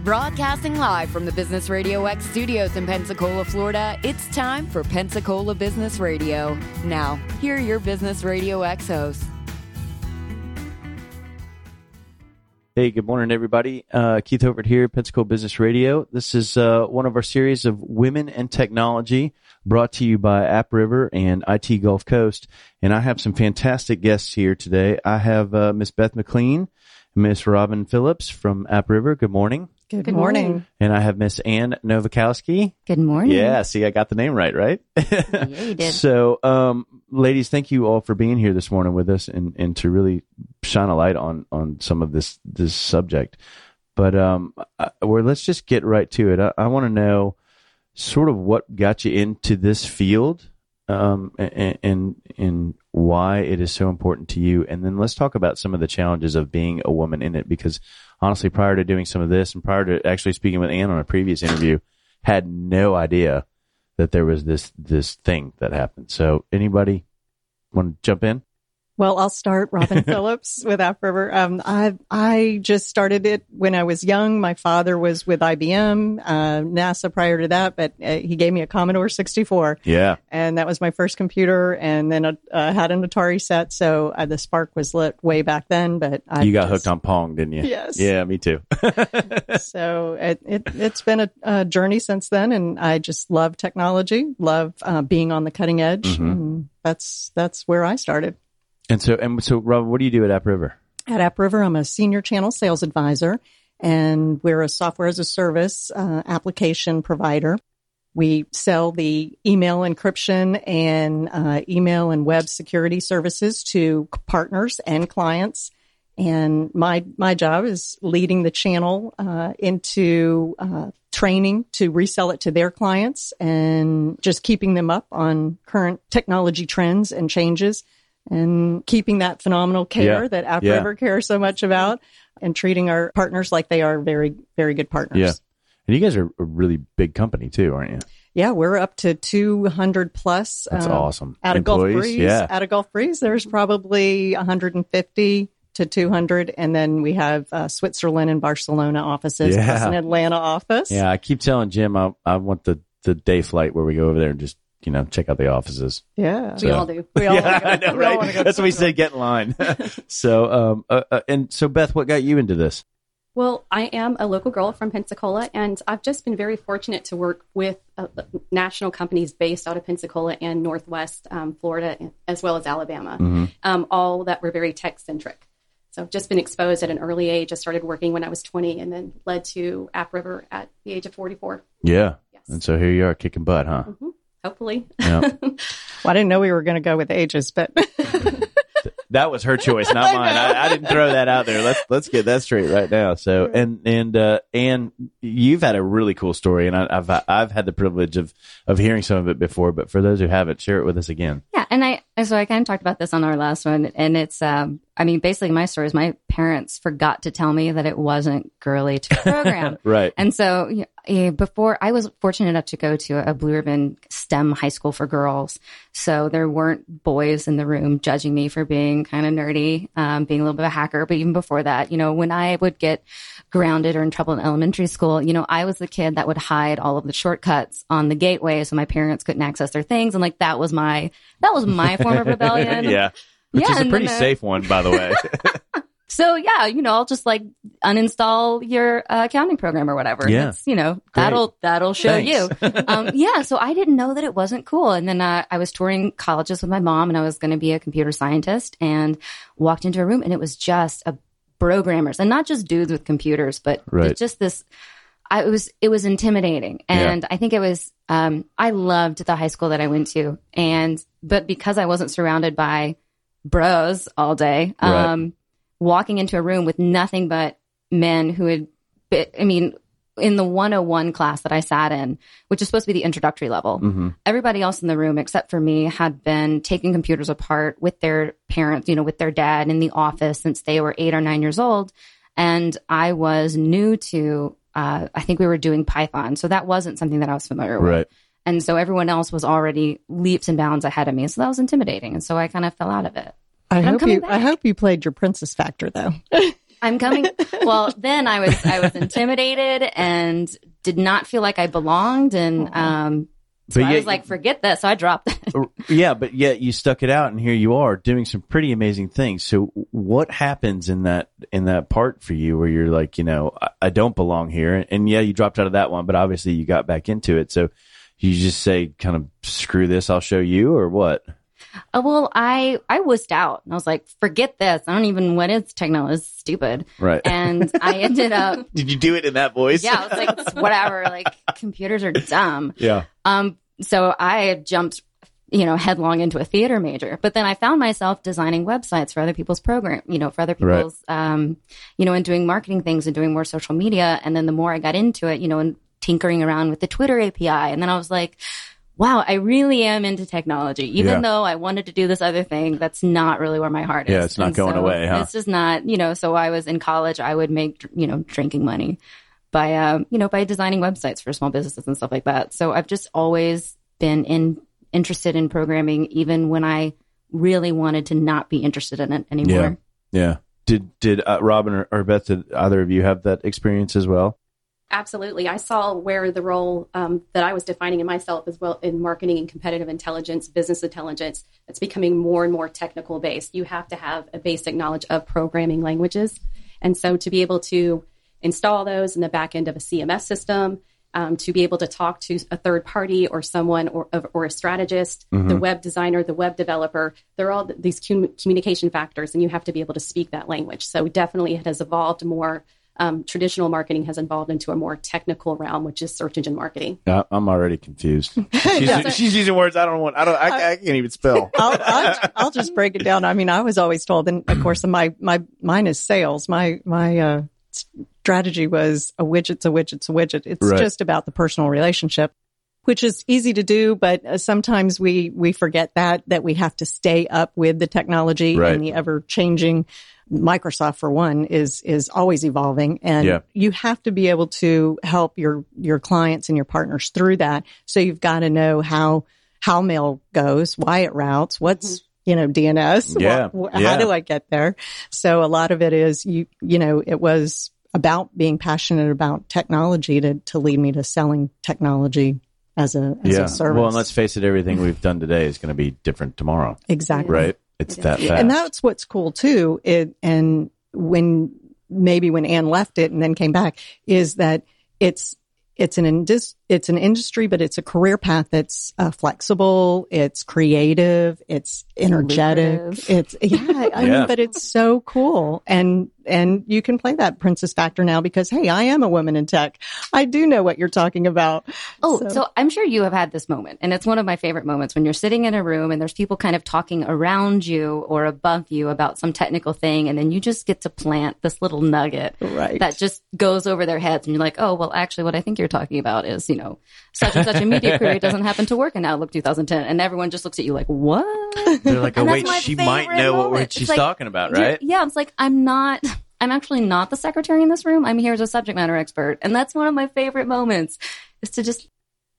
Broadcasting live from the Business Radio X studios in Pensacola, Florida, it's time for Pensacola Business Radio. Now, here are your Business Radio X hosts. Hey, good morning, everybody. Keith Overt here, Pensacola Business Radio. This is one of our series of Women and Technology brought to you by AppRiver and IT Gulf Coast. And I have some fantastic guests here today. I have Miss Beth McLean, Miss Robin Phillips from AppRiver. Good morning. Good morning. And I have Miss Ann Novakowski. Good morning. Yeah, see, I got the name right? Yeah, you did. So, ladies, thank you all for being here this morning with us and to really shine a light on some of this subject. But let's just get right to it. I want to know sort of what got you into this field, and why it is so important to you. And then let's talk about some of the challenges of being a woman in it, because honestly, prior to doing some of this and prior to actually speaking with Ann on a previous interview, had no idea that there was this thing that happened. So anybody want to jump in? Well, I'll start. Robin Phillips with AppRiver. I just started it when I was young. My father was with IBM, NASA prior to that, but he gave me a Commodore 64. Yeah. And that was my first computer. And then I had an Atari set. So the spark was lit way back then. But you got hooked on Pong, didn't you? Yes. Yeah, me too. So it's been a journey since then. And I just love technology, love being on the cutting edge. Mm-hmm. And that's where I started. And so, Rob, what do you do at AppRiver? At AppRiver, I'm a senior channel sales advisor, and we're a software as a service application provider. We sell the email encryption and email and web security services to partners and clients. And my job is leading the channel into training to resell it to their clients and just keeping them up on current technology trends and changes, and keeping that phenomenal care that AppRiver cares so much about, and treating our partners like they are very, very good partners. Yeah. And you guys are a really big company too, aren't you? Yeah, we're up to 200 plus. That's awesome. Out of Gulf Breeze. Yeah. Out of Gulf Breeze, there's probably 150 to 200. And then we have Switzerland and Barcelona offices, plus an Atlanta office. Yeah, I keep telling Jim I want the day flight where we go over there and just check out the offices. Yeah. We all do. We all yeah, I know, right? That's what we said, get in line. So, so Beth, what got you into this? Well, I am a local girl from Pensacola, and I've just been very fortunate to work with national companies based out of Pensacola and Northwest Florida, as well as Alabama, all that were very tech-centric. So I've just been exposed at an early age. I started working when I was 20 and then led to AppRiver at the age of 44. Yeah. Yes. And so here you are kicking butt, huh? Mm-hmm. Hopefully. Yeah. Well, I didn't know we were going to go with ages, but that was her choice, not mine. I didn't throw that out there. Let's get that straight right now. So, and you've had a really cool story, and I've had the privilege of hearing some of it before, but for those who haven't, share it with us again. Yeah. And I kind of talked about this on our last one, and it's, basically my story is my parents forgot to tell me that it wasn't girly to program. Right. And so before, I was fortunate enough to go to a Blue Ribbon STEM high school for girls. So there weren't boys in the room judging me for being kind of nerdy, being a little bit of a hacker. But even before that, when I would get grounded or in trouble in elementary school, I was the kid that would hide all of the shortcuts on the gateway so my parents couldn't access their things. And that was my form of rebellion. Yeah. Which is a pretty safe one, by the way. So yeah, I'll just uninstall your accounting program or whatever. Yeah. It's, that'll show Thanks. you. So I didn't know that it wasn't cool. And then I was touring colleges with my mom, and I was going to be a computer scientist, and walked into a room, and it was just programmers, and not just dudes with computers, but just this. It was intimidating. And I think it was, I loved the high school that I went to, but because I wasn't surrounded by bros all day, walking into a room with nothing but men who had in the 101 class that I sat in, which is supposed to be the introductory level, everybody else in the room except for me had been taking computers apart with their parents, with their dad in the office since they were 8 or 9 years old. And I was new to, I think we were doing Python. So that wasn't something that I was familiar with. Right. And so everyone else was already leaps and bounds ahead of me. So that was intimidating. And so I kind of fell out of it. I hope you played your princess factor, though. I'm coming. Well, then I was intimidated and did not feel like I belonged. And, so I was like, forget that. So I dropped it. Yeah, but yet you stuck it out, and here you are doing some pretty amazing things. So what happens in that part for you where you're like, I don't belong here? And yeah, you dropped out of that one, but obviously you got back into it. So you just say, kind of, screw this, I'll show you, or what? Well, I wussed out. And I was like, forget this. I don't even, what is technology? It's stupid. Right. And I ended up. Did you do it in that voice? Yeah. I was like, it's whatever. Like, computers are dumb. Yeah. So I jumped, headlong into a theater major. But then I found myself designing websites for other people's program, for other people's, and doing marketing things and doing more social media. And then the more I got into it, and tinkering around with the Twitter API. And then I was like, wow, I really am into technology. Even though I wanted to do this other thing, that's not really where my heart is. Yeah, it's not going away, huh? It's just not, so I was in college, I would make, drinking money by, by designing websites for small businesses and stuff like that. So I've just always been interested in programming, even when I really wanted to not be interested in it anymore. Yeah. Did Robin or Beth, did either of you have that experience as well? Absolutely. I saw where the role that I was defining in myself as well in marketing and competitive intelligence, business intelligence, it's becoming more and more technical based. You have to have a basic knowledge of programming languages. And so to be able to install those in the back end of a CMS system, to be able to talk to a third party or someone or a strategist, the web designer, the web developer, they're all these communication factors, and you have to be able to speak that language. So definitely it has evolved more. Traditional marketing has evolved into a more technical realm, which is search engine marketing. I'm already confused. She's using words I can't even spell. I'll just break it down. I mean, I was always told, and of course, mine is sales. My strategy was a widget's a widget. It's just about the personal relationship, which is easy to do, but sometimes we forget that we have to stay up with the technology and the ever changing. Microsoft, for one, is always evolving, and you have to be able to help your clients and your partners through that. So you've got to know how mail goes, why it routes, what's DNS, how do I get there? So a lot of it is it was about being passionate about technology to lead me to selling technology as a service. Well, and let's face it, everything we've done today is going to be different tomorrow. Exactly. Right. It's that fast. And that's what's cool too. And when Ann left it and then came back, is that it's an industry, but it's a career path that's flexible, it's creative, it's energetic. Lucrative. But it's so cool. And you can play that princess factor now because, hey, I am a woman in tech. I do know what you're talking about. Oh, so I'm sure you have had this moment. And it's one of my favorite moments when you're sitting in a room and there's people kind of talking around you or above you about some technical thing. And then you just get to plant this little nugget that just goes over their heads. And you're like, oh, well, actually, what I think you're talking about is, such and such a media query doesn't happen to work in Outlook 2010. And everyone just looks at you like, what? They're like, oh, wait, she might know what she's talking about, right? Yeah. It's like, I'm actually not the secretary in this room. I'm here as a subject matter expert. And that's one of my favorite moments is to just,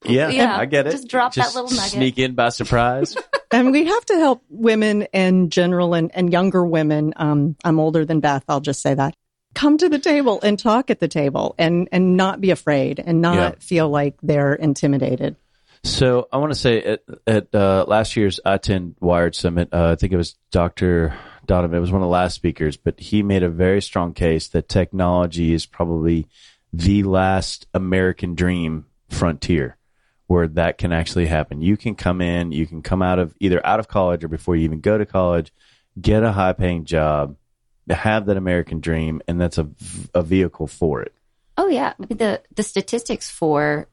I get it. Just drop that little nugget. Sneak in by surprise. And we have to help women in general and younger women. I'm older than Beth. I'll just say that. Come to the table and talk at the table and not be afraid and not feel like they're intimidated. So I want to say at last year's I-10 Wired Summit, I think it was Dr. Donovan, it was one of the last speakers, but he made a very strong case that technology is probably the last American dream frontier where that can actually happen. You can come in, you can come out of college or before you even go to college, get a high paying job, have that American dream, and that's a vehicle for it. Oh yeah. The statistics for,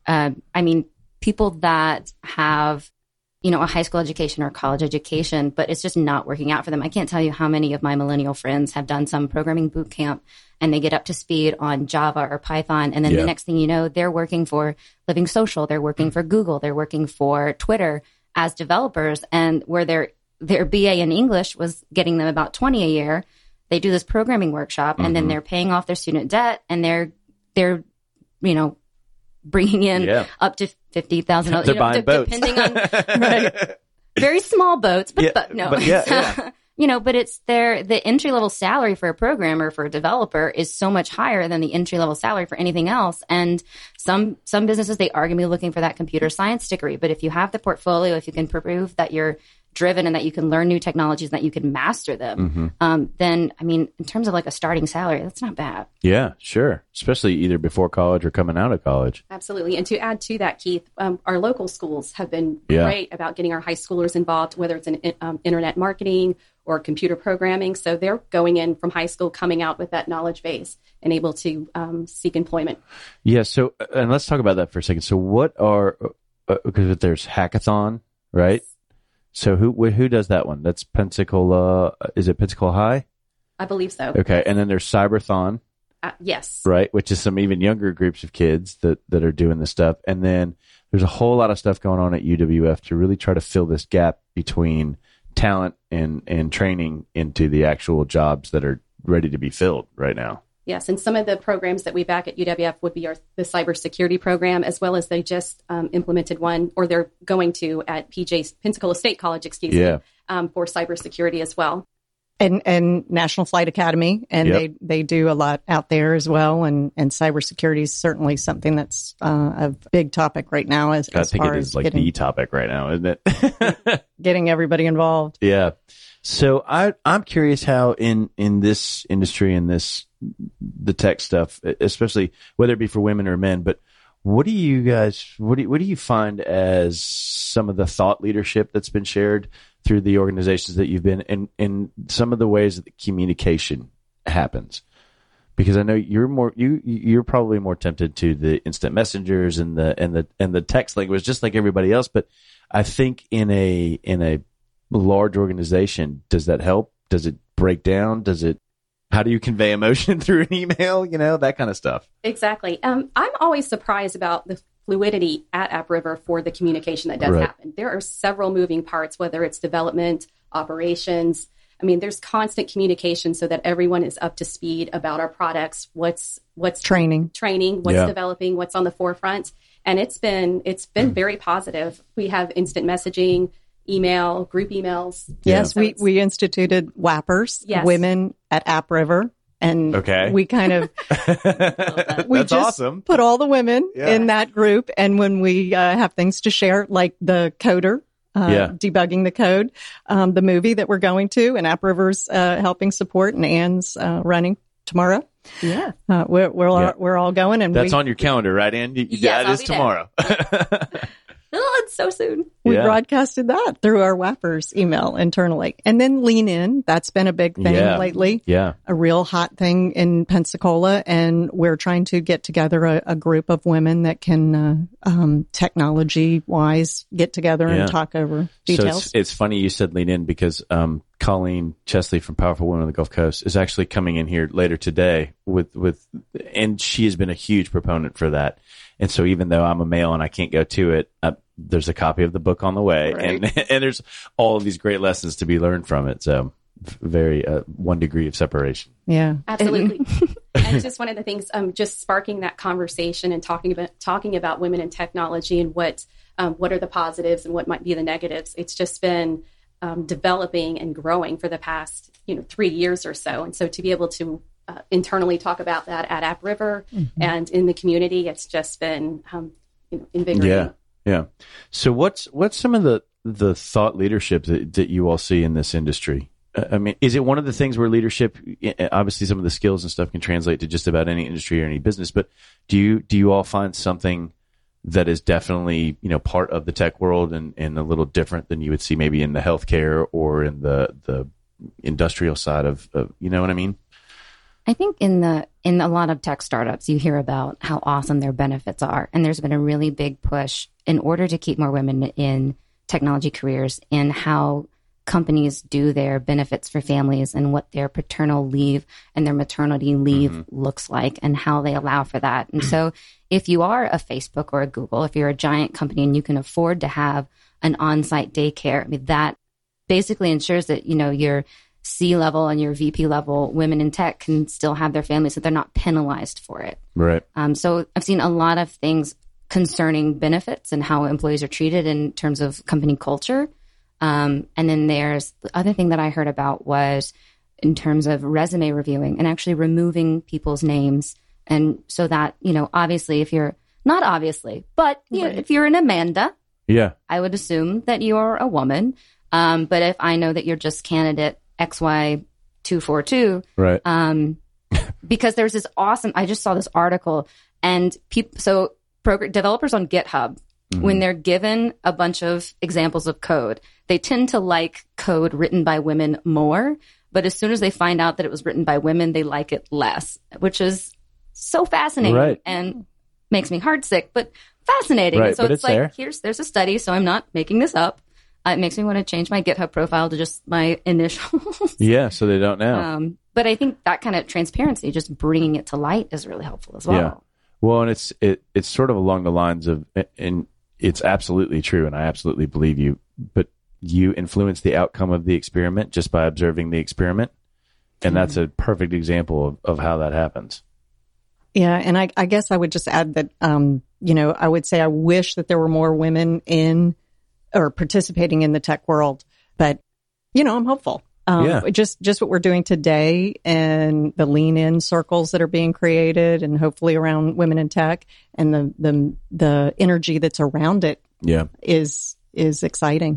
people that have, a high school education or college education, but it's just not working out for them. I can't tell you how many of my millennial friends have done some programming boot camp and they get up to speed on Java or Python. And then the next thing you know, they're working for Living Social. They're working for Google. They're working for Twitter as developers. And where their BA in English was getting them about $20 a year, they do this programming workshop and then they're paying off their student debt and they're bringing in up to $50,000. They're buying boats. Depending on very small boats, but no. But but it's the entry level salary for a programmer, for a developer, is so much higher than the entry level salary for anything else. And some businesses, they are going to be looking for that computer science degree. But if you have the portfolio, if you can prove that you're driven and that you can learn new technologies and that you can master them, then, in terms of like a starting salary, that's not bad. Yeah, sure. Especially either before college or coming out of college. Absolutely. And to add to that, Keith, our local schools have been great about getting our high schoolers involved, whether it's in internet marketing or computer programming. So they're going in from high school, coming out with that knowledge base and able to seek employment. Yeah. So, and let's talk about that for a second. So what are, because there's Hackathon, right? So who does that one? That's Pensacola. Is it Pensacola High? I believe so. Okay. And then there's Cyberthon. Yes. Right. Which is some even younger groups of kids that are doing this stuff. And then there's a whole lot of stuff going on at UWF to really try to fill this gap between talent and training into the actual jobs that are ready to be filled right now. Yes, and some of the programs that we back at UWF would be the cybersecurity program, as well as they just implemented one, or they're going to at Pensacola State College, for cybersecurity as well. And National Flight Academy, and they do a lot out there as well. And cybersecurity is certainly something that's a big topic right now. I think it is like the topic right now, isn't it? Getting everybody involved. Yeah. So I'm curious how in this industry and the tech stuff, especially whether it be for women or men, but what do you find as some of the thought leadership that's been shared through the organizations that you've been in some of the ways that the communication happens? Because I know you're probably more tempted to the instant messengers and the text language, just like everybody else. But I think in a large organization, does that help? Does it break down? How do you convey emotion through an email? That kind of stuff. Exactly. I'm always surprised about the fluidity at AppRiver for the communication that does happen. There are several moving parts, whether it's development, operations. There's constant communication so that everyone is up to speed about our products, what's training, what's developing, what's on the forefront. And it's been very positive. We have instant messaging, email, group emails. Yes, so we instituted WAPers, Women at AppRiver. And we kind of, That's awesome. Put all the women in that group. And when we have things to share, like the coder, debugging the code, the movie that we're going to, and AppRiver's helping support, and Anne's running tomorrow. Yeah. We're all going. And that's on your calendar, right, Anne? Yes, it is tomorrow. Oh, it's so soon. We broadcasted that through our WAPers email internally. And then Lean In. That's been a big thing lately. Yeah. A real hot thing in Pensacola. And we're trying to get together a group of women that can, technology wise, get together and talk over details. So it's funny you said Lean In, because, Colleen Chesley from Powerful Women on the Gulf Coast is actually coming in here later today and she has been a huge proponent for that. And so even though I'm a male and I can't go to it, there's a copy of the book on the way, and there's all of these great lessons to be learned from it. So very 1 degree of separation. Yeah, absolutely. And it's just one of the things, just sparking that conversation and talking about women in technology and what are the positives and what might be the negatives. It's just been developing and growing for the past 3 years or so. And so to be able to internally talk about that at AppRiver and in the community, it's just been invigorating. Yeah. So what's some of the thought leadership that you all see in this industry? Is it one of the things where leadership, obviously some of the skills and stuff can translate to just about any industry or any business, but do you all find something that is definitely, part of the tech world and a little different than you would see maybe in the healthcare or in the industrial side of you know what I mean? I think in a lot of tech startups, you hear about how awesome their benefits are. And there's been a really big push in order to keep more women in technology careers, in how companies do their benefits for families and what their paternal leave and their maternity leave looks like and how they allow for that. And so if you are a Facebook or a Google, if you're a giant company and you can afford to have an on-site daycare, that basically ensures that, your C-level and your VP level women in tech can still have their families, so they're not penalized for it. Right. So I've seen a lot of things concerning benefits and how employees are treated in terms of company culture And then there's the other thing that I heard about was in terms of resume reviewing and actually removing people's names. And so that, obviously if you're not obviously, but if you're an Amanda, I would assume that you're a woman. But if I know that you're just candidate XY242, right. Because there's this awesome, I just saw this article and developers on GitHub, when they're given a bunch of examples of code, they tend to like code written by women more. But as soon as they find out that it was written by women, they like it less, which is so fascinating right. and makes me heartsick, but fascinating. Right, and so but it's like, there's a study, so I'm not making this up. It makes me want to change my GitHub profile to just my initials. Yeah, so they don't know. But I think that kind of transparency, just bringing it to light, is really helpful as well. Yeah. Well, and it's sort of along the lines of, and it's absolutely true, and I absolutely believe you, but you influence the outcome of the experiment just by observing the experiment. And that's a perfect example of how that happens. Yeah. And I guess I would just add that, I would say I wish that there were more women in or participating in the tech world, but, I'm hopeful. Just what we're doing today and the lean in circles that are being created and hopefully around women in tech and the energy that's around it is exciting.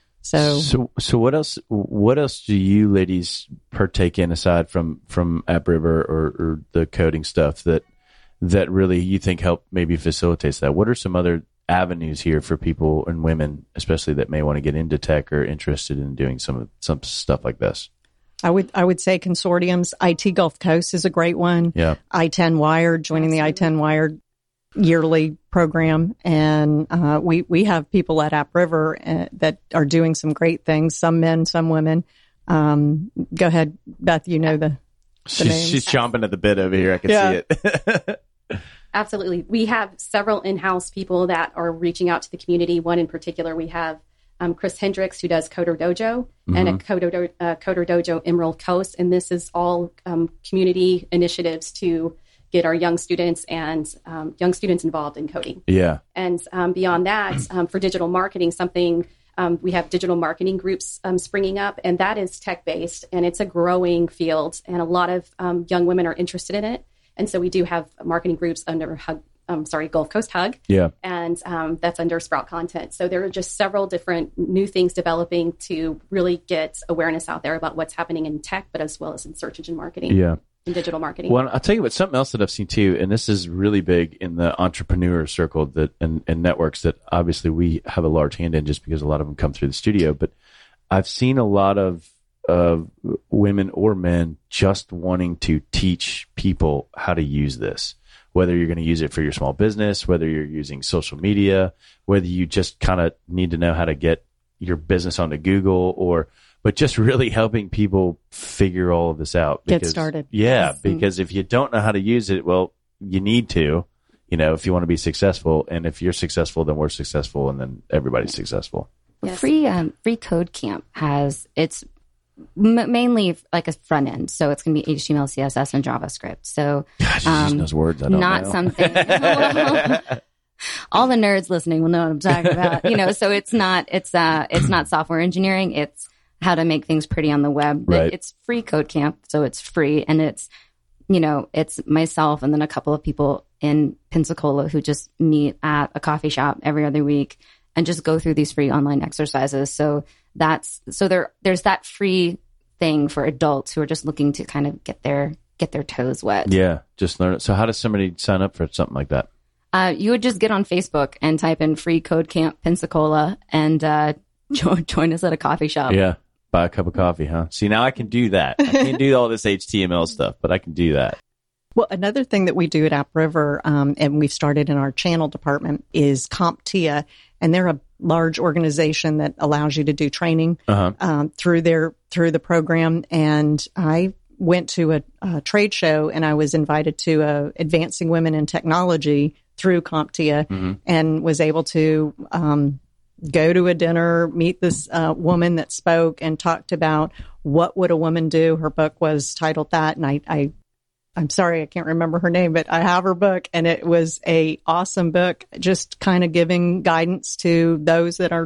So what else do you ladies partake in aside from AppRiver or the coding stuff that really you think help maybe facilitates that? What are some other avenues here for people and women, especially that may want to get into tech or interested in doing some stuff like this? I would say consortiums. IT Gulf Coast is a great one. Yeah. I-10 Wired, joining the I-10 Wired yearly program. And we have people at AppRiver that are doing some great things, some men, some women. Go ahead, Beth, the names. She's chomping at the bit over here. I can see it. Absolutely. We have several in-house people that are reaching out to the community. One in particular, we have Chris Hendricks, who does Coder Dojo, and a Coder Dojo Emerald Coast. And this is all community initiatives to get our young students and young students involved in coding. Yeah. And beyond that, for digital marketing, we have digital marketing groups springing up, and that is tech-based, and it's a growing field, and a lot of young women are interested in it. And so we do have marketing groups under Gulf Coast Hug. Yeah. And that's under Sprout Content. So there are just several different new things developing to really get awareness out there about what's happening in tech, but as well as in search engine marketing. Yeah. And digital marketing. Well, I'll tell you what, something else that I've seen too, and this is really big in the entrepreneur circle and networks that obviously we have a large hand in just because a lot of them come through the studio. But I've seen a lot of women or men just wanting to teach people how to use this, whether you're going to use it for your small business, whether you're using social media, whether you just kind of need to know how to get your business onto Google but just really helping people figure all of this out. Get started. Yeah, because if you don't know how to use it, well, you need to, if you want to be successful. And if you're successful, then we're successful, and then everybody's successful. Yes. Free Code Camp it's mainly like a front end, so it's going to be HTML, CSS, and JavaScript. So gosh, she just knows words. I don't not know. Something. All the nerds listening will know what I'm talking about. So it's not software engineering. It's how to make things pretty on the web. But right. It's free Code Camp, so it's free, and it's it's myself and then a couple of people in Pensacola who just meet at a coffee shop every other week and just go through these free online exercises. So there's that free thing for adults who are just looking to kind of get their toes wet. Yeah, just learn it. So how does somebody sign up for something like that? You would just get on Facebook and type in Free Code Camp Pensacola and join us at a coffee shop. Yeah, buy a cup of coffee, huh? See, now I can do that. I can't do all this HTML stuff, but I can do that. Well, another thing that we do at AppRiver, and we've started in our channel department, is CompTIA, and they're a large organization that allows you to do training through the program. And I went to a trade show, and I was invited to Advancing Women in Technology through CompTIA, and was able to go to a dinner, meet this woman that spoke and talked about what would a woman do. Her book was titled that, and I'm sorry, I can't remember her name, but I have her book, and it was a awesome book, just kind of giving guidance to those that are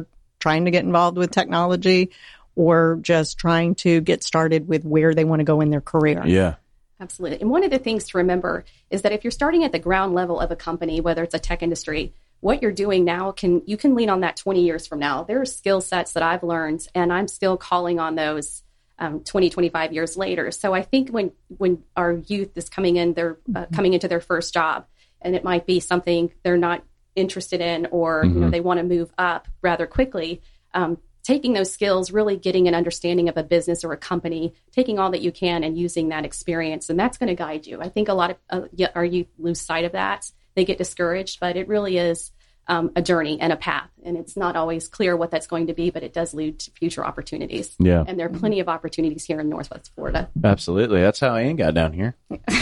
trying to get involved with technology or just trying to get started with where they want to go in their career. Yeah. Absolutely. And one of the things to remember is that if you're starting at the ground level of a company, whether it's a tech industry, what you're doing now you can lean on that 20 years from now. There are skill sets that I've learned, and I'm still calling on those 20, 25 years later. So I think when our youth is coming in, they're coming into their first job, and it might be something they're not interested in, or they want to move up rather quickly. Taking those skills, really getting an understanding of a business or a company, taking all that you can and using that experience, and that's going to guide you. I think a lot of our youth lose sight of that. They get discouraged, but it really is a journey and a path, and it's not always clear what that's going to be, but it does lead to future opportunities. Yeah. And there are plenty of opportunities here in Northwest Florida. Absolutely. That's how Ann got down here.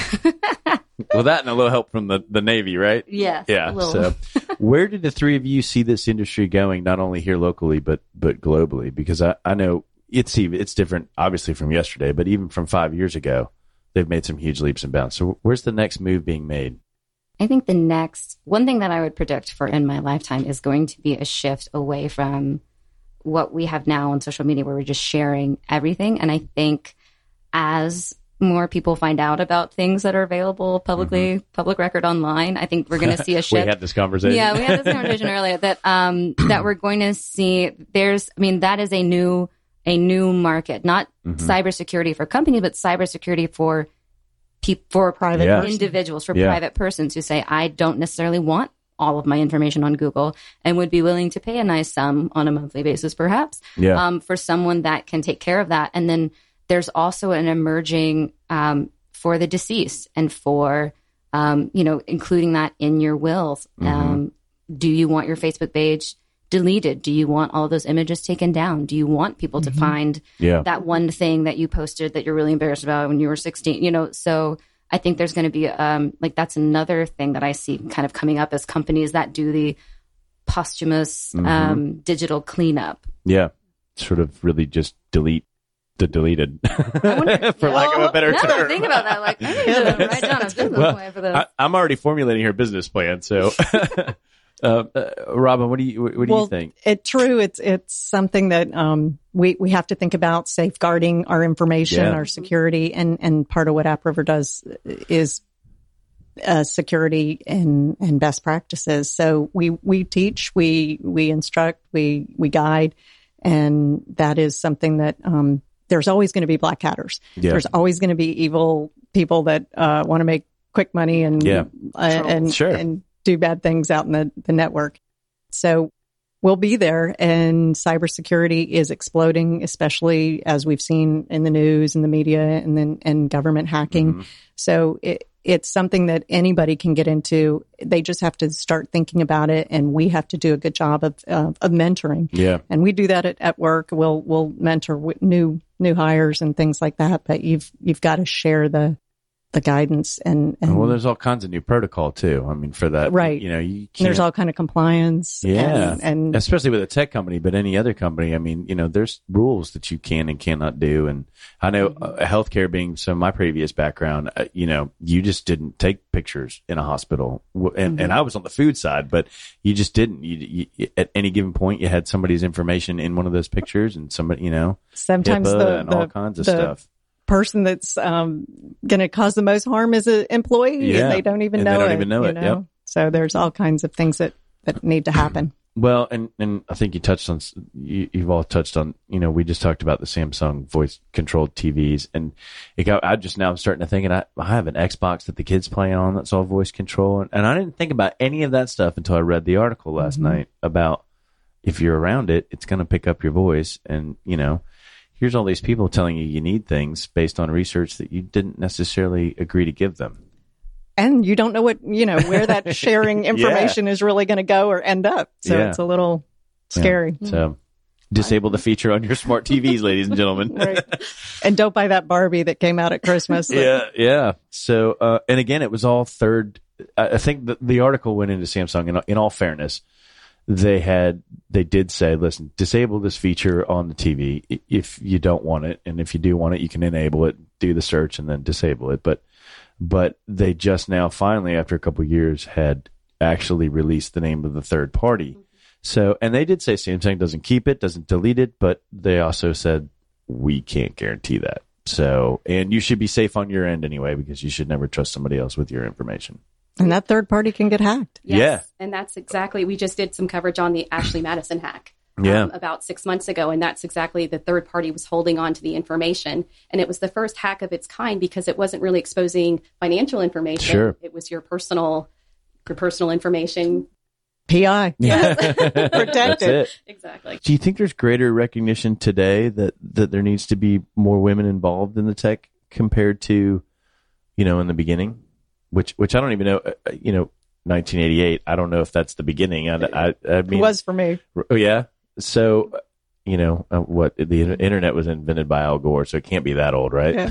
Well, that and a little help from the Navy, right? Yes. Yeah. So where did the three of you see this industry going, not only here locally, but globally? Because I know it's different, obviously, from yesterday, but even from 5 years ago, they've made some huge leaps and bounds. So where's the next move being made? I think the next one thing that I would predict for in my lifetime is going to be a shift away from what we have now on social media, where we're just sharing everything. And I think as more people find out about things that are available publicly, public record online, I think we're going to see a shift. We had this conversation. Yeah, we had this conversation earlier that we're going to see. That is a new market, not cybersecurity for companies, but cybersecurity for private individuals, for private persons who say, I don't necessarily want all of my information on Google, and would be willing to pay a nice sum on a monthly basis, perhaps, for someone that can take care of that. And then there's also an emerging for the deceased, and for including that in your wills. Do you want your Facebook page deleted? Do you want all those images taken down? Do you want people to find that one thing that you posted that you're really embarrassed about when you were 16? So I think there's going to be that's another thing that I see kind of coming up as companies that do the posthumous digital cleanup. Yeah, sort of really just delete the deleted, for lack of a better term. No, think about that. Like, I need to write down a business plan for this. I'm already formulating her business plan, so. Robin, what do you think? It's something that we have to think about, safeguarding our information, our security, and part of what AppRiver does is security and best practices. So we teach, we instruct, we guide, and that is something that there's always going to be black hatters. Yeah. There's always going to be evil people that want to make quick money and do bad things out in the network. So we'll be there, and cybersecurity is exploding, especially as we've seen in the news and the media and government hacking. So it's something that anybody can get into. They just have to start thinking about it, and we have to do a good job of mentoring. Yeah. And we do that at work. We'll mentor with new hires and things like that, but you've got to share the guidance and well, there's all kinds of new protocol too. I mean, for that, right? You can't, there's all kind of compliance, and especially with a tech company, but any other company. I mean, there's rules that you can and cannot do. And I know healthcare being my previous background, you just didn't take pictures in a hospital, and I was on the food side, but you just didn't. You at any given point, you had somebody's information in one of those pictures, and somebody, sometimes HIPAA all kinds of stuff. Person that's going to cause the most harm is an employee, and they don't even know it. Yep. So there's all kinds of things that need to happen. Well, and I think you've all touched on, we just talked about the Samsung voice controlled TVs, and I'm starting to think, and I have an Xbox that the kids play on that's all voice control, and I didn't think about any of that stuff until I read the article last night about if you're around it, it's going to pick up your voice, and here's all these people telling you need things based on research that you didn't necessarily agree to give them. And you don't know where that sharing information is really going to go or end up. So it's a little scary. Yeah. So disable the feature on your smart TVs, ladies and gentlemen. Right. And don't buy that Barbie that came out at Christmas. Yeah. So, and again, it was all I think the article went into Samsung in all fairness. They did say, listen, disable this feature on the TV if you don't want it. And if you do want it, you can enable it, do the search, and then disable it. But they just now finally, after a couple of years, had actually released the name of the third party. So, and they did say Samsung doesn't keep it, doesn't delete it, but they also said we can't guarantee that. So, and you should be safe on your end anyway, because you should never trust somebody else with your information. And that third party can get hacked. Yes. Yeah. And that's exactly, we just did some coverage on the Ashley Madison hack. Yeah. About 6 months ago. And that's exactly, the third party was holding on to the information. And it was the first hack of its kind because it wasn't really exposing financial information. Sure. It was your personal information. PI. Yeah. Protected. That's it. Exactly. Do you think there's greater recognition today that there needs to be more women involved in the tech compared to, in the beginning? Which I don't even know, 1988. I don't know if that's the beginning. I mean, It was for me. Oh, yeah. So, what the internet was invented by Al Gore, so it can't be that old, right?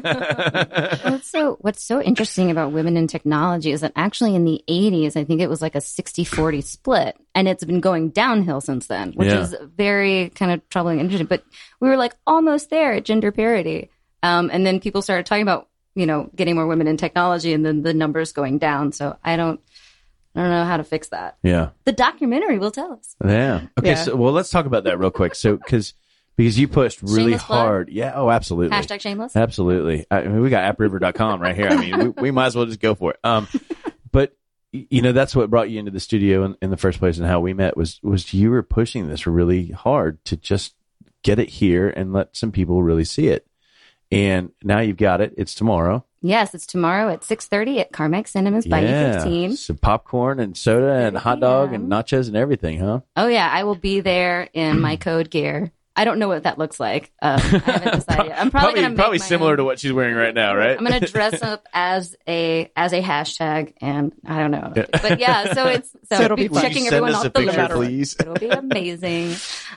Yeah. What's so interesting about women in technology is that actually in the 80s, I think it was like a 60-40 split, and it's been going downhill since then, which is very kind of troubling and interesting. But we were like almost there at gender parity. And then people started talking about, getting more women in technology and then the numbers going down. So I don't know how to fix that. Yeah. The documentary will tell us. Yeah. Okay. Yeah. So, let's talk about that real quick. So, because you pushed really Shameless plug? hard. Yeah. Oh, absolutely. Hashtag shameless. Absolutely. I mean, we got appriver.com right here. I mean, we might as well just go for it. But that's what brought you into the studio in the first place, and how we met was you were pushing this really hard to just get it here and let some people really see it. And now you've got it. It's tomorrow. Yes, it's tomorrow at 6:30 at Carmack Cinemas by E15. So popcorn and soda and hot dog and nachos and everything, huh? Oh, yeah. I will be there in my code gear. I don't know what that looks like. I haven't decided yet. I'm probably going to probably similar to what she's wearing right now, right? I'm going to dress up as a hashtag, and I don't know. But yeah, so it'll be fun. checking everyone off the picture, list. please? It'll be amazing.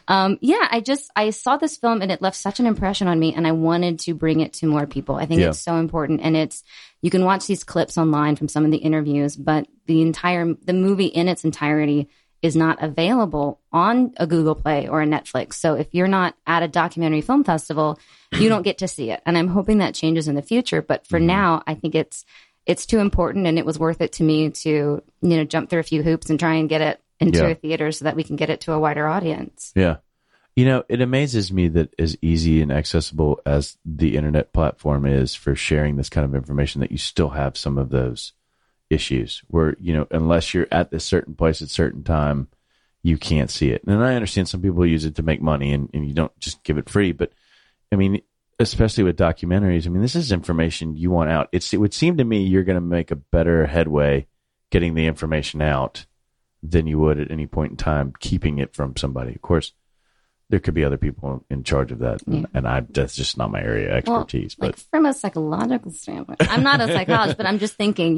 I saw this film and it left such an impression on me, and I wanted to bring it to more people. I think it's so important, and you can watch these clips online from some of the interviews, but the movie in its entirety is not available on a Google Play or a Netflix. So if you're not at a documentary film festival, you don't get to see it. And I'm hoping that changes in the future. But for now, I think it's too important, and it was worth it to me to, jump through a few hoops and try and get it into a theater so that we can get it to a wider audience. Yeah. It amazes me that as easy and accessible as the internet platform is for sharing this kind of information, that you still have some of those issues where, unless you're at this certain place at a certain time, you can't see it. And I understand some people use it to make money and you don't just give it free. But I mean, especially with documentaries, I mean, this is information you want out. It would seem to me you're going to make a better headway getting the information out than you would at any point in time keeping it from somebody. Of course, there could be other people in charge of that, and that's just not my area of expertise. But like from a psychological standpoint, I'm not a psychologist, but I'm just thinking,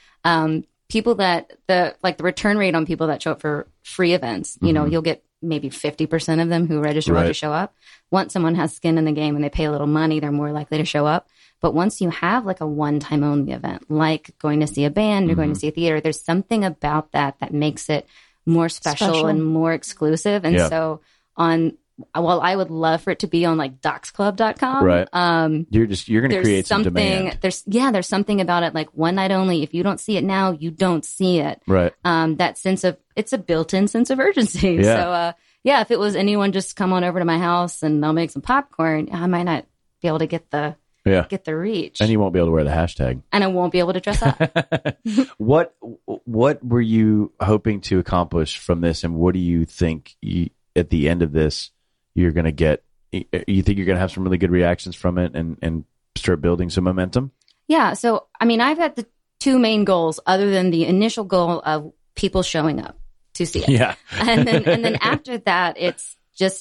people that the return rate on people that show up for free events, you'll get maybe 50% of them who register want to show up. Once someone has skin in the game and they pay a little money, they're more likely to show up. But once you have like a one-time only event, like going to see a band or going to see a theater, there's something about that makes it more special and more exclusive. And so while I would love for it to be on like docsclub.com. Right. You're going to create some demand. There's something about it, like one night only. If you don't see it now, you don't see it. Right. That sense of, it's a built-in sense of urgency. Yeah. So, if it was anyone just come on over to my house and I'll make some popcorn, I might not be able to get the reach. And you won't be able to wear the hashtag. And I won't be able to dress up. What were you hoping to accomplish from this? And what do you think at the end of this, you're going to get? You think you're going to have some really good reactions from it and start building some momentum? Yeah. So, I mean, I've had the two main goals other than the initial goal of people showing up to see it. Yeah. and then after that, it's just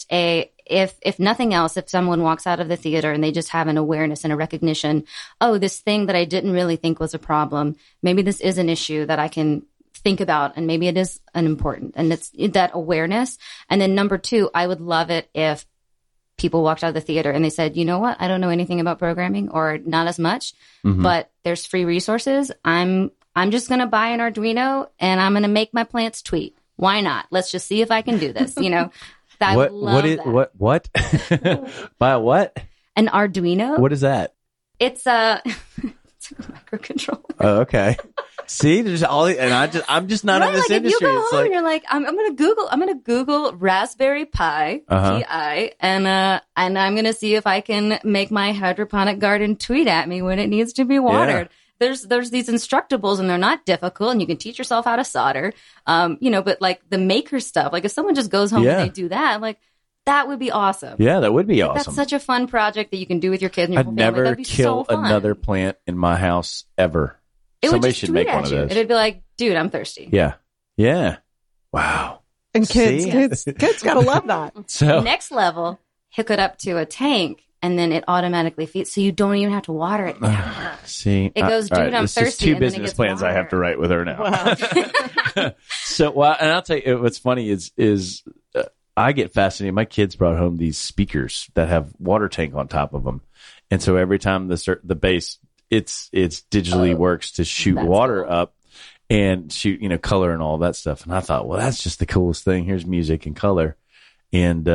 if nothing else, if someone walks out of the theater and they just have an awareness and a recognition, oh, this thing that I didn't really think was a problem, maybe this is an issue that I can think about, and maybe it is an important, and it's that awareness. And then number two, I would love it if people walked out of the theater and they said, you know what, I don't know anything about programming, or not as much, but there's free resources. I'm just going to buy an Arduino and I'm going to make my plants tweet. Why not? Let's just see if I can do this. I would love that. What? Buy a what? An Arduino. What is that? It's a microcontroller. Oh, okay. See, there's I'm just not in this like, industry. If you go It's home like, and you're like, I'm gonna Google Raspberry Pi, Pi, and I'm gonna see if I can make my hydroponic garden tweet at me when it needs to be watered. There's these instructables and they're not difficult and you can teach yourself how to solder. But like the maker stuff, like if someone just goes home and they do that, like that would be awesome. Yeah, that would be awesome. That's such a fun project that you can do with your kids and your I'd whole never family. That'd be kill so fun. another plant in my house ever. It Somebody would just should tweet make one at of you. those. It'd be like, dude, I'm thirsty. Yeah. Yeah. Wow. And kids See? kids gotta love that. So Next level, hook it up to a tank and then it automatically feeds, so you don't even have to water it down. see, It goes, all dude, I'm this thirsty, is 2 and then it business gets plans I have water. to write with her now. Wow. So, well, and I'll tell you what's funny is I get fascinated. My kids brought home these speakers that have water tank on top of them, and so every time the bass, it's digitally works to shoot That's water cool. up and shoot color and all that stuff. And I thought, well, that's just the coolest thing. Here's music and color, and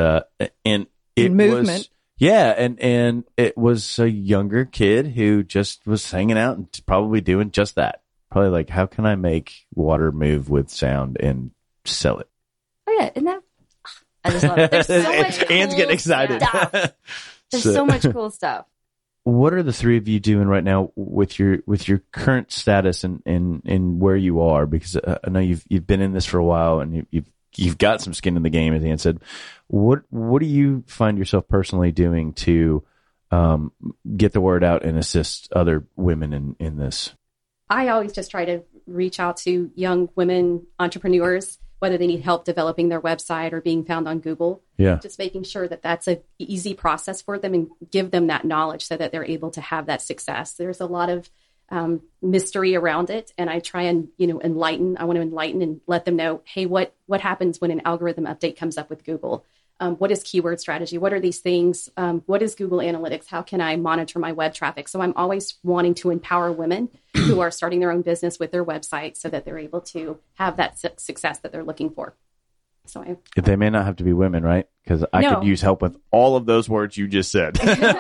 it movement. was. Yeah, and it was a younger kid who just was hanging out and probably doing just that. Probably like, how can I make water move with sound and sell it? Oh yeah, isn't that? I just love it. There's so much Anne's cool getting excited. stuff. There's so much cool stuff. What are the three of you doing right now with your current status and where you are? Because I know you've been in this for a while and you've got some skin in the game, as Anne said. What do you find yourself personally doing to get the word out and assist other women in this? I always just try to reach out to young women entrepreneurs, whether they need help developing their website or being found on Google. Yeah. Just making sure that that's an easy process for them and give them that knowledge so that they're able to have that success. There's a lot of mystery around it. And I try and, enlighten. I want to enlighten and let them know, hey, what happens when an algorithm update comes up with Google? What is keyword strategy? What are these things? What is Google Analytics? How can I monitor my web traffic? So I'm always wanting to empower women who are starting their own business with their website so that they're able to have that success that they're looking for. So They may not have to be women, right? Because I could use help with all of those words you just said.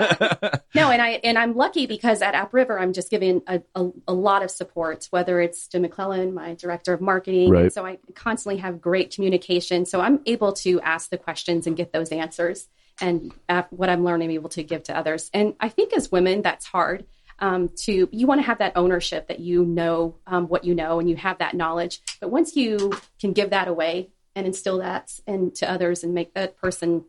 No, and I'm lucky because at App River, I'm just giving a lot of support, whether it's to McClellan, my director of marketing. Right. And so I constantly have great communication. So I'm able to ask the questions and get those answers. And what I'm learning, I'm able to give to others. And I think as women, that's hard. You want to have that ownership that what you know and you have that knowledge. But once you can give that away and instill that into others and make that person,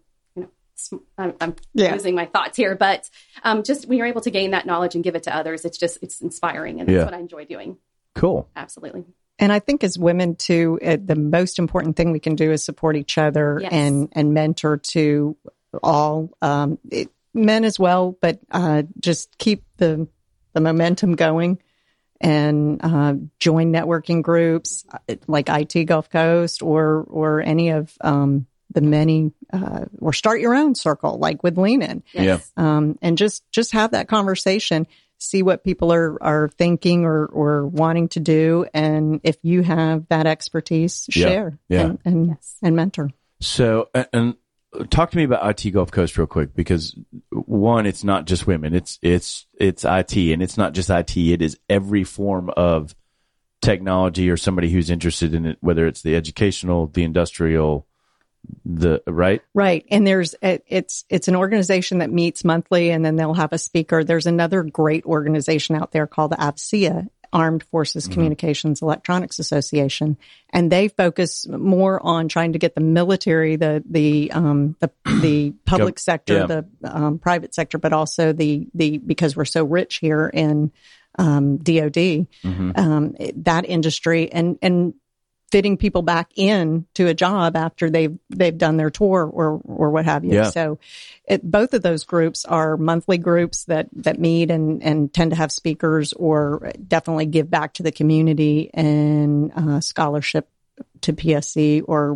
I'm losing my thoughts here, but just when you're able to gain that knowledge and give it to others, it's inspiring. And that's what I enjoy doing. Cool. Absolutely. And I think as women too, the most important thing we can do is support each other and mentor to all, men as well, but just keep the momentum going and join networking groups like IT Gulf Coast or any of the many, or start your own circle like with Lean In. Yes. And just have that conversation, see what people are thinking or wanting to do. And if you have that expertise, share and mentor. So, and talk to me about IT Gulf Coast real quick, because one, it's not just women. It's IT, and it's not just IT. It is every form of technology or somebody who's interested in it, whether it's the educational, the industrial, right. And it's an organization that meets monthly, and then they'll have a speaker. There's another great organization out there called the AFCEA, Armed Forces Communications Electronics Association, and they focus more on trying to get the military, the public sector, the private sector, but also the because we're so rich here in DoD, that industry, and fitting people back in to a job after they've done their tour or what have you. Yeah. So both of those groups are monthly groups that meet and tend to have speakers or definitely give back to the community and scholarship to PSC or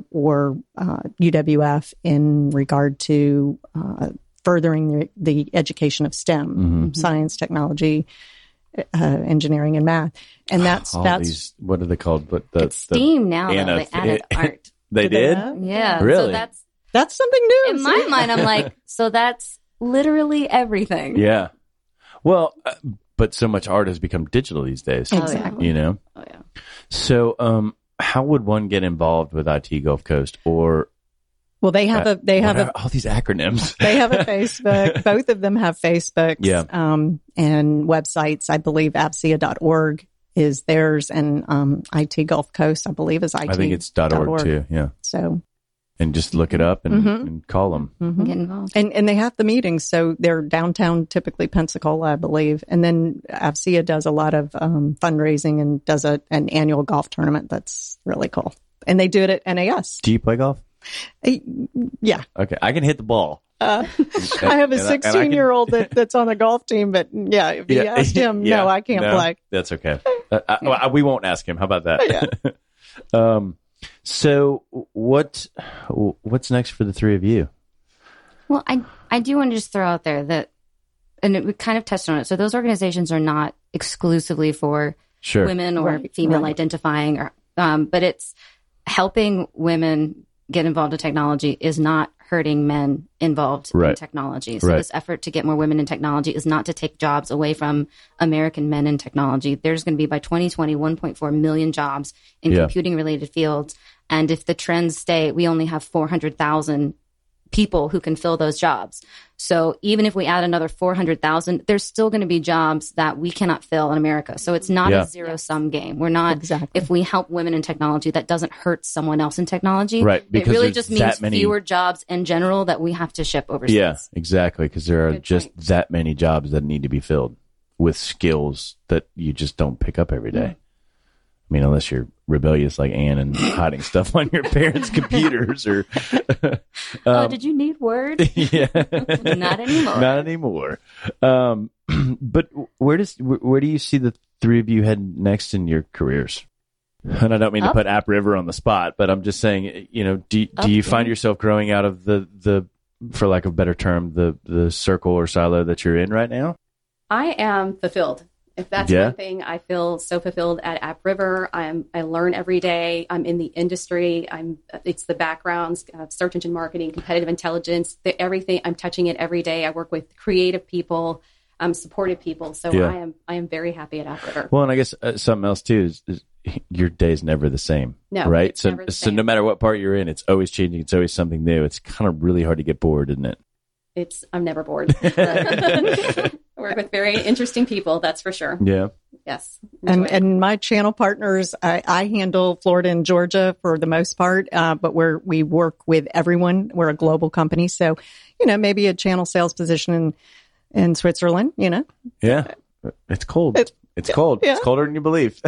UWF in regard to furthering the education of STEM, science, technology, engineering and math. And that's these, what are they called? But it's STEAM now, though. They added art. They did? Yeah. Really? So that's something new. in my mind, I'm like, so that's literally everything. Yeah. Well, but so much art has become digital these days. Exactly. You know? Oh, yeah. So, how would one get involved with IT Gulf Coast? Or Well, they have all these acronyms. They have a Facebook. Both of them have Facebooks. Yeah. And websites. I believe AVSEA.org is theirs, and IT Gulf Coast, I believe, is IT. I think it's .org too. Yeah. So. And just look it up and call them. Mm-hmm. Get involved. And they have the meetings, so they're downtown, typically Pensacola, I believe. And then AVSEA does a lot of fundraising and does an annual golf tournament that's really cool. And they do it at NAS. Do you play golf? Yeah. Okay, I can hit the ball. I have a 16-year-old that's on the golf team, but yeah, if you asked him, no, I can't play. That's okay. We won't ask him. How about that? Yeah. So what's next for the three of you? Well, I do want to just throw out there that, and we kind of touched on it. So those organizations are not exclusively for women or female identifying, or but it's helping women get involved in technology is not hurting men involved in technology. So this effort to get more women in technology is not to take jobs away from American men in technology. There's going to be by 2020, 1.4 million jobs in computing related fields. And if the trends stay, we only have 400,000 people who can fill those jobs. So even if we add another 400,000, there's still going to be jobs that we cannot fill in America. So it's not a zero-sum game. We're not, if we help women in technology, that doesn't hurt someone else in technology. Right. Because it really just means fewer jobs in general that we have to ship overseas. Yeah, exactly. Because there are that many jobs that need to be filled with skills that you just don't pick up every day. I mean, unless you're rebellious like Ann and hiding stuff on your parents' computers, or did you need Word? Yeah, not anymore. Not anymore. But where do you see the three of you head next in your careers? And I don't mean to put App River on the spot, but I'm just saying, do you find yourself growing out of the for lack of a better term, the circle or silo that you're in right now? I am fulfilled. If that's one thing, I feel so fulfilled at App River. I learn every day. I'm in the industry. It's the backgrounds, search engine marketing, competitive intelligence, everything. I'm touching it every day. I work with creative people, supportive people. So I am very happy at App River. Well, and I guess something else too is your day's never the same. No, right? So no matter what part you're in, it's always changing. It's always something new. It's kind of really hard to get bored, isn't it? I'm never bored. I work with very interesting people, that's for sure. Yeah. Yes. And my channel partners, I handle Florida and Georgia for the most part, but we work with everyone. We're a global company. So, maybe a channel sales position in Switzerland, Yeah. It's cold. It's cold. Yeah. It's colder than you believe.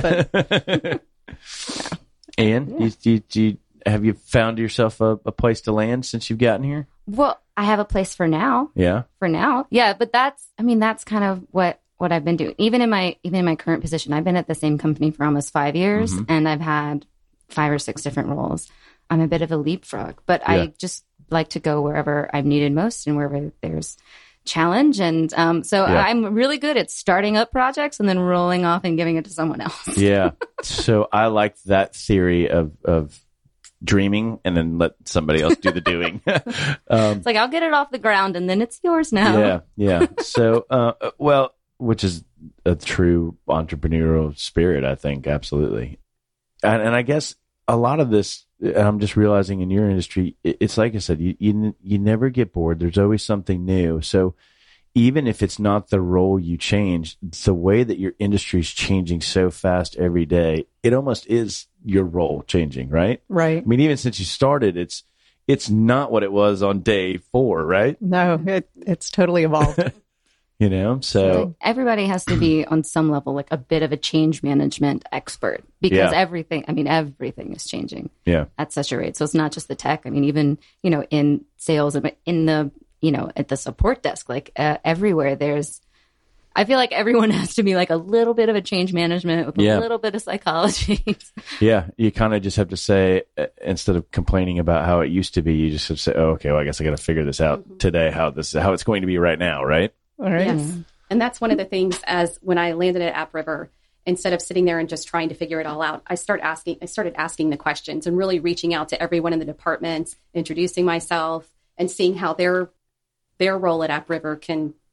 Ann, have you found yourself a place to land since you've gotten here? Well, I have a place for now. Yeah. For now. Yeah. But that's kind of what I've been doing. Even in my current position, I've been at the same company for almost 5 years and I've had 5 or 6 different roles. I'm a bit of a leapfrog, but I just like to go wherever I'm needed most and wherever there's challenge. And I'm really good at starting up projects and then rolling off and giving it to someone else. Yeah. So I like that theory of dreaming and then let somebody else do the doing. It's like, I'll get it off the ground and then it's yours now. Yeah. So, which is a true entrepreneurial spirit, I think. Absolutely. And I guess a lot of this, I'm just realizing in your industry, it's like I said, you never get bored. There's always something new. So even if it's not the role you change, the way that your industry is changing so fast every day, it almost is your role changing, right? Right. I mean, even since you started, it's not what it was on day 4, right? No, it's totally evolved. So everybody has to be on some level like a bit of a change management expert because everything is changing at such a rate. So it's not just the tech. I mean, even, in sales, in the, at the support desk, like everywhere I feel like everyone has to be like a little bit of a change management with a little bit of psychology. Yeah. You kind of just have to say, instead of complaining about how it used to be, you just have to say, oh, okay, well, I guess I got to figure this out today, how it's going to be right now. Right. All right. Yes. And that's one of the things as when I landed at App River, instead of sitting there and just trying to figure it all out, I started asking the questions and really reaching out to everyone in the department, introducing myself and seeing how their role at App River can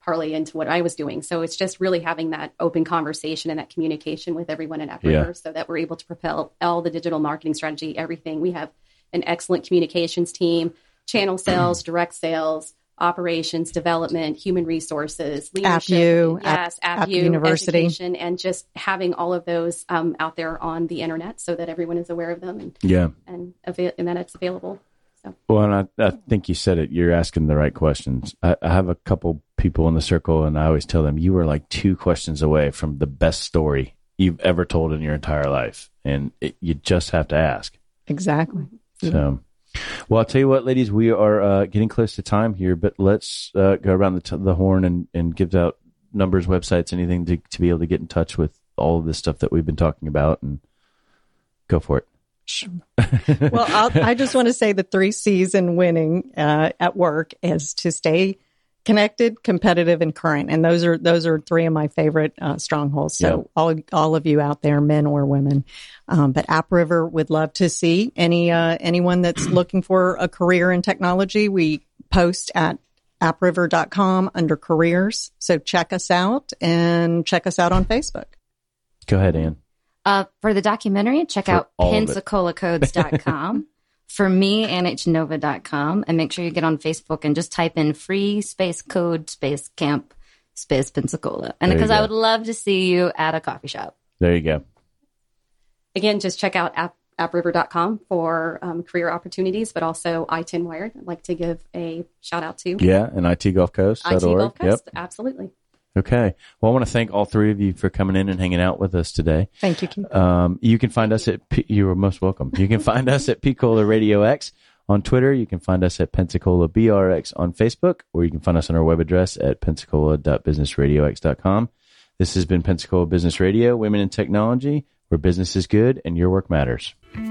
parlay into what I was doing. So it's just really having that open conversation and that communication with everyone at AppRiver so that we're able to propel all the digital marketing strategy, everything. We have an excellent communications team, channel sales, direct sales, operations, development, human resources, leadership, App University, education, and just having all of those out there on the internet so that everyone is aware of them and that it's available. So. Well, and I think you said it. You're asking the right questions. I have a couple people in the circle, and I always tell them, you are like 2 questions away from the best story you've ever told in your entire life, and you just have to ask. Exactly. So. Well, I'll tell you what, ladies, we are getting close to time here, but let's go around the horn and give out numbers, websites, anything to be able to get in touch with all of this stuff that we've been talking about, and go for it. Sure. Well, I just want to say the 3 C's in winning at work is to stay connected, competitive, and current. And those are 3 of my favorite strongholds. So all of you out there, men or women. But AppRiver would love to see anyone that's looking for a career in technology. We post at appriver.com under careers. So check us out and check us out on Facebook. Go ahead, Ann. For the documentary, check out PensacolaCodes.com. For me, AnnHnova.com, and make sure you get on Facebook and just type in free space code space camp space Pensacola. And because I would love to see you at a coffee shop. There you go. Again, just check out appriver.com for career opportunities, but also I-10 Wired. I'd like to give a shout out to. Yeah, and itgulfcoast.org. IT Gulf Coast, absolutely. Okay. Well, I want to thank all 3 of you for coming in and hanging out with us today. Thank you, Keith. You can find us you are most welcome. You can find us at Pensacola Radio X on Twitter. You can find us at Pensacola BRX on Facebook, or you can find us on our web address at pensacola.businessradiox.com. This has been Pensacola Business Radio, Women in Technology, where business is good and your work matters.